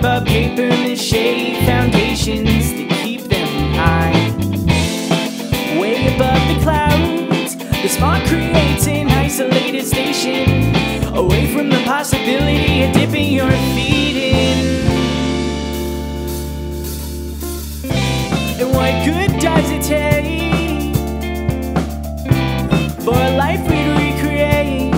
but paper mache foundations that keep them high. Way above the clouds, the spark creates an isolated station, away from the possibility of dipping your feet in. And what good does it take for a life we'd recreate?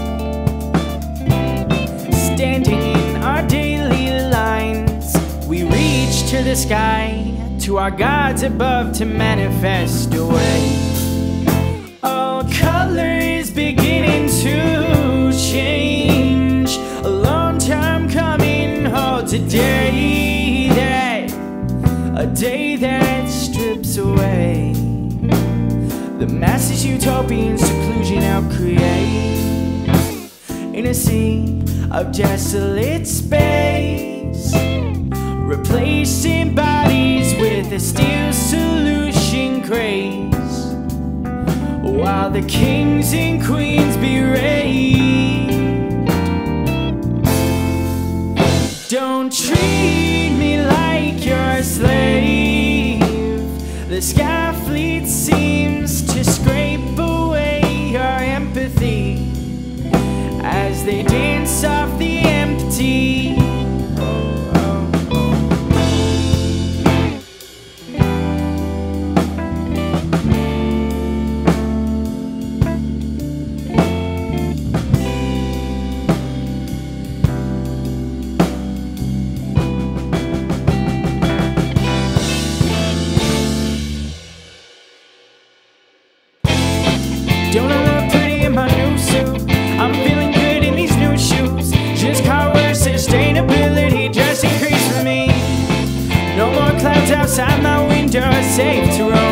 Standing in our daily lines, we reach to the sky, to our gods above to manifest a way. All color is beginning to change, a long time coming, oh today, a day that strips away the masses utopian seclusion I'll create. In a sea of desolate space, replacing bodies with a steel solution craze, while the kings and queens berate. Don't treat me like you're a slave. The sky fleet seems to scrape away your empathy as they dance off the empty. Don't I look pretty in my new suit? I'm feeling good in these new shoes. Just car wear sustainability just increased for me. No more clouds outside my window, safe to roam.